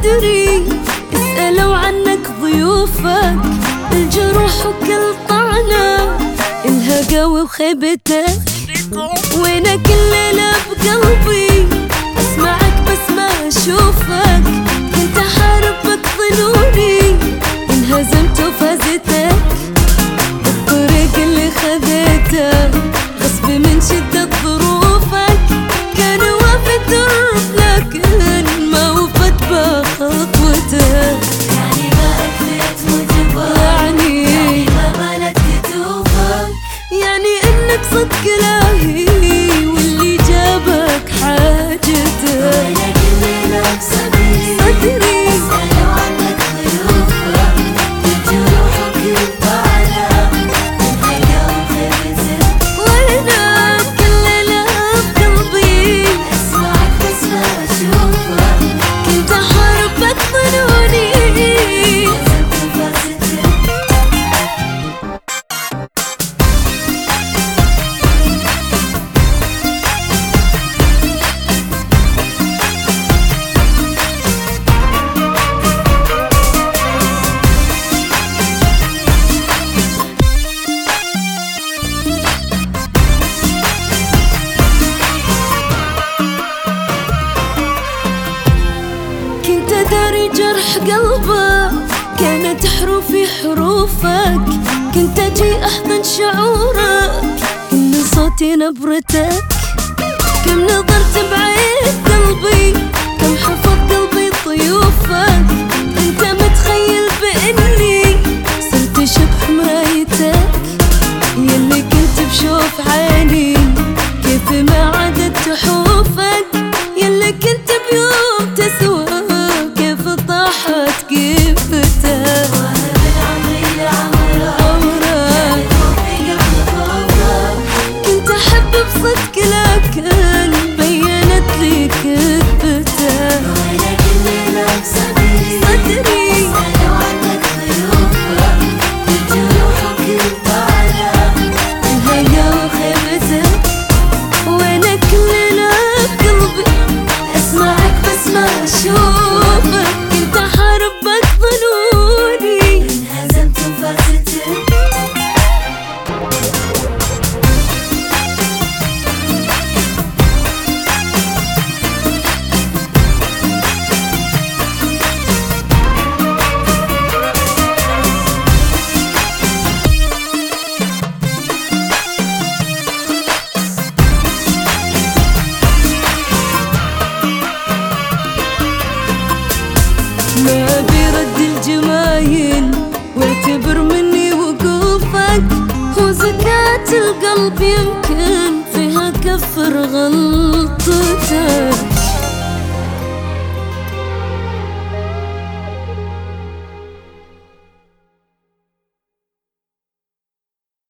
صدري اسألوا عنك ضيوفك، الجروح وكل طعنة الها قوي وخيبتك. وينك الليلة بقلبي اسمعك بس ما اشوفك، كنت احاربك ظنوني انهزمت وفازتك. الطريق اللي خذيته غصب من شدة ظروفك، كان وافي الدرب لكن ما وفت بخطوتك. يعني ما أكلت وجبك، يعني ما ملت كتوفك، يعني انك صدق الهي واللي جابك حاجتك. وينك الليلة بصدري اسألوا عنك ضيوفك، الجروح وكل طعنة الها وخيبتك. وينك الليلة بقلبي اسمعك بس ما اشوفك، كنت احاربك ظنوني انهزمت وفازتك. كنت داري جرح قلبه كانت حروفي حروفك، كنت اجي احضن شعورك كن صوتي نبرتك. كم نظرت بعيد قلبي كم حفظ قلبي ضيوفك، انت متخيل باني صرت شبح مرايتك. يلي كنت بشوف عيني كيف ما عادت تحوفك، يلي كنت بيوم تسوى كيف طاحت كيفتك. وانا من عمري لعمرك خوفي قبل خوفك، كنت احب بصدق لكن بينت لي كذبتك. وينك الليلة بصدري اسألوا عنك ضيوفك، الجروح وكل طعنة الهيا وخيبتك. وينك الليلة بقلبي اسمعك بس ما اشوفك، كنت احاربك ظنوني انهزمت وفازتك. ما بيرد الجمايل واعتبر مني وقوفك، هو زكاة القلب يمكن فيها كفر غلطتك.